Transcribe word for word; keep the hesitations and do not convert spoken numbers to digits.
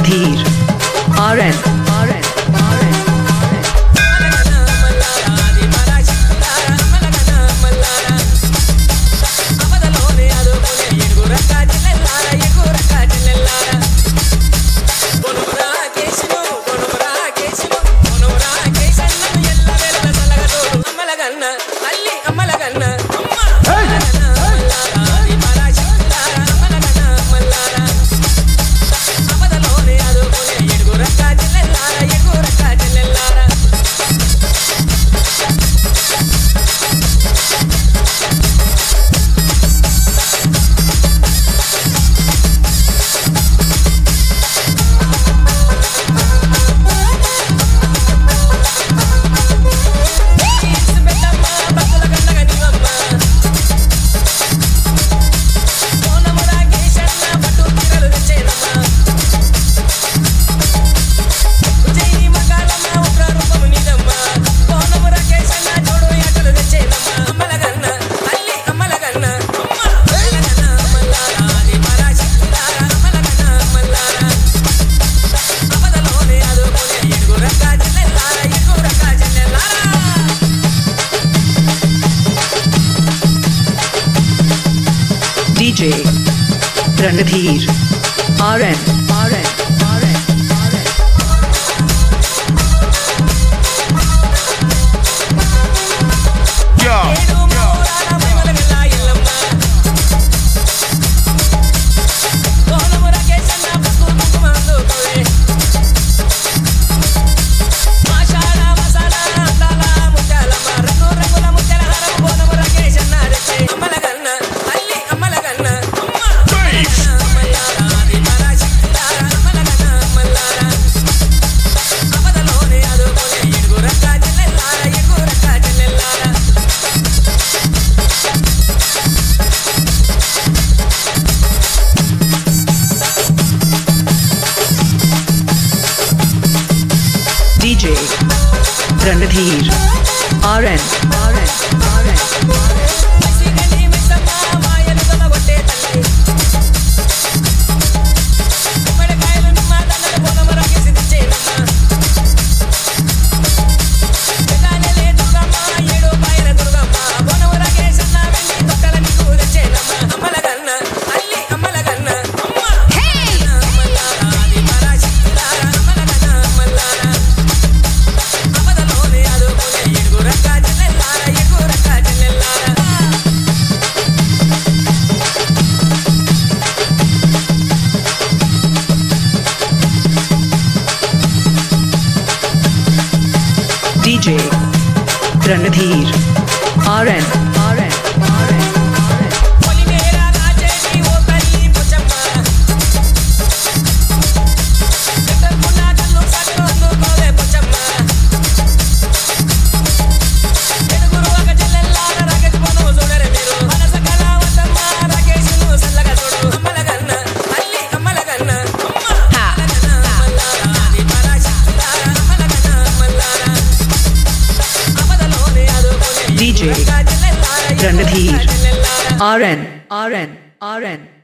Ranadheer R N R N R N D J Ranadheer R N R N R N R N Yo D J Ranadheer R N R N R N D J Ranadheer R N R N R N D J Ranadheer R N R N R N